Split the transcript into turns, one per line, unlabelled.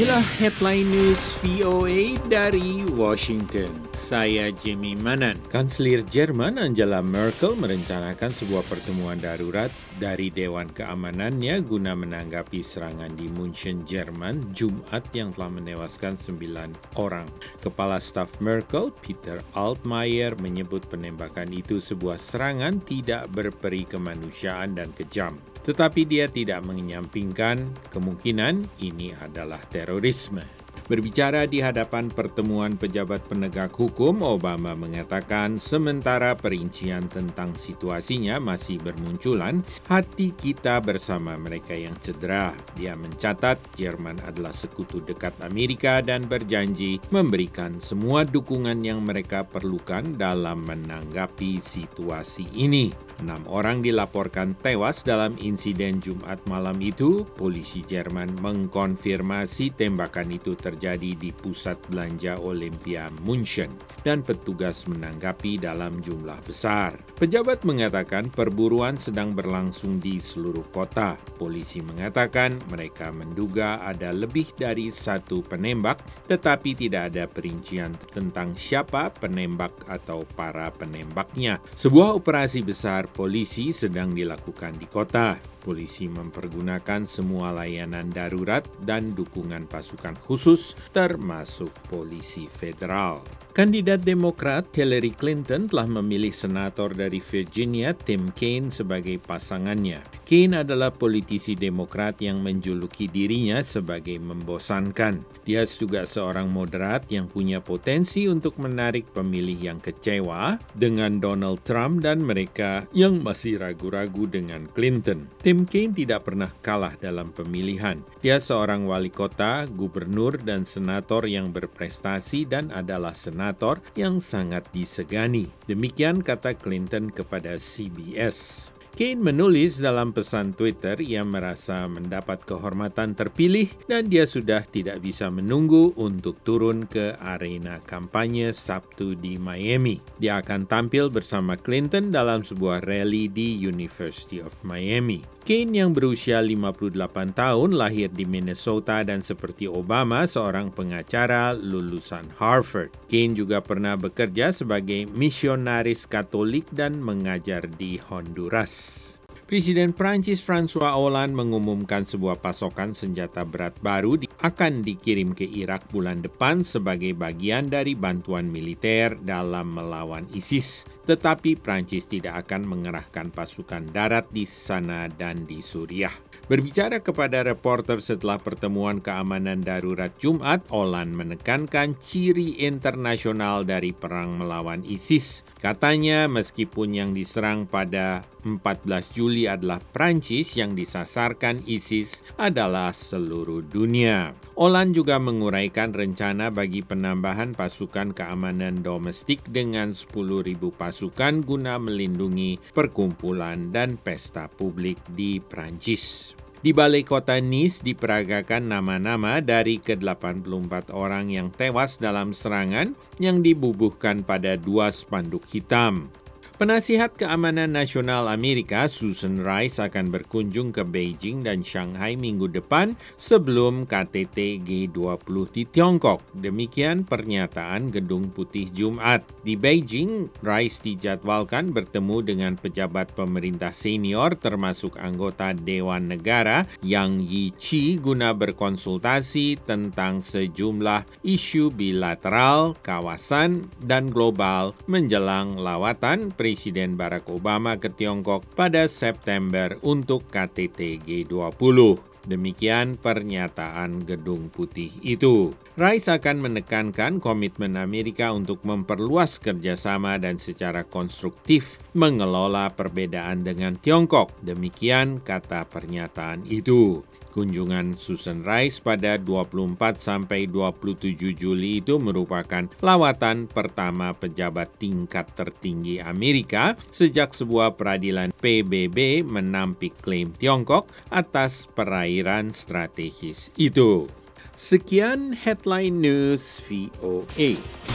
Inilah headline news VOA dari Washington. Saya Jimmy Manan. Kanselir Jerman Angela Merkel merencanakan sebuah pertemuan darurat dari Dewan Keamanannya guna menanggapi serangan di München, Jerman, Jumat yang telah menewaskan 9 orang. Kepala staf Merkel, Peter Altmaier, menyebut penembakan itu sebuah serangan tidak berperi kemanusiaan dan kejam. Tetapi dia tidak menyampingkan kemungkinan ini adalah terorisme. Berbicara di hadapan pertemuan pejabat penegak hukum, Obama mengatakan sementara perincian tentang situasinya masih bermunculan, hati kita bersama mereka yang cedera. Dia mencatat Jerman adalah sekutu dekat Amerika dan berjanji memberikan semua dukungan yang mereka perlukan dalam menanggapi situasi ini. 6 orang dilaporkan tewas dalam insiden Jumat malam itu. Polisi Jerman mengkonfirmasi tembakan itu terjadi di pusat belanja Olympia München dan petugas menanggapi dalam jumlah besar. Pejabat mengatakan perburuan sedang berlangsung di seluruh kota. Polisi mengatakan mereka menduga ada lebih dari satu penembak, tetapi tidak ada perincian tentang siapa penembak atau para penembaknya. Sebuah operasi besar polisi sedang dilakukan di kota. Polisi mempergunakan semua layanan darurat dan dukungan pasukan khusus, termasuk polisi federal. Kandidat Demokrat Hillary Clinton telah memilih senator dari Virginia, Tim Kaine, sebagai pasangannya. Kaine adalah politisi Demokrat yang menjuluki dirinya sebagai membosankan. Dia juga seorang moderat yang punya potensi untuk menarik pemilih yang kecewa dengan Donald Trump dan mereka yang masih ragu-ragu dengan Clinton. Tim Kaine tidak pernah kalah dalam pemilihan. Dia seorang wali kota, gubernur, dan senator yang berprestasi dan adalah senator yang sangat disegani. Demikian kata Clinton kepada CBS. Kaine menulis dalam pesan Twitter ia merasa mendapat kehormatan terpilih dan dia sudah tidak bisa menunggu untuk turun ke arena kampanye Sabtu di Miami. Dia akan tampil bersama Clinton dalam sebuah rally di University of Miami. Kaine yang berusia 58 tahun lahir di Minnesota dan seperti Obama seorang pengacara lulusan Harvard. Kaine juga pernah bekerja sebagai misionaris Katolik dan mengajar di Honduras. Presiden Prancis François Hollande mengumumkan sebuah pasokan senjata berat baru akan dikirim ke Irak bulan depan sebagai bagian dari bantuan militer dalam melawan ISIS. Tetapi Prancis tidak akan mengerahkan pasukan darat di sana dan di Suriah. Berbicara kepada reporter setelah pertemuan keamanan darurat Jumat, Hollande menekankan ciri internasional dari perang melawan ISIS. Katanya meskipun yang diserang pada 14 Juli adalah Prancis, yang disasarkan ISIS adalah seluruh dunia. Hollande juga menguraikan rencana bagi penambahan pasukan keamanan domestik dengan 10.000 pasukan guna melindungi perkumpulan dan pesta publik di Prancis. Di balai kota Nice diperagakan nama-nama dari ke-84 orang yang tewas dalam serangan yang dibubuhkan pada 2 spanduk hitam. Penasihat Keamanan Nasional Amerika Susan Rice akan berkunjung ke Beijing dan Shanghai minggu depan sebelum KTT G20 di Tiongkok. Demikian pernyataan Gedung Putih Jumat. Di Beijing, Rice dijadwalkan bertemu dengan pejabat pemerintah senior termasuk anggota Dewan Negara Yang Yiqi guna berkonsultasi tentang sejumlah isu bilateral, kawasan, dan global menjelang lawatan Presiden Barack Obama ke Tiongkok pada September untuk KTT G20. Demikian pernyataan Gedung Putih itu. Rice akan menekankan komitmen Amerika untuk memperluas kerjasama dan secara konstruktif mengelola perbedaan dengan Tiongkok. Demikian kata pernyataan itu. Kunjungan Susan Rice pada 24 sampai 27 Juli itu merupakan lawatan pertama pejabat tingkat tertinggi Amerika sejak sebuah peradilan PBB menampik klaim Tiongkok atas perairan strategis itu. Sekian Headline News VOA.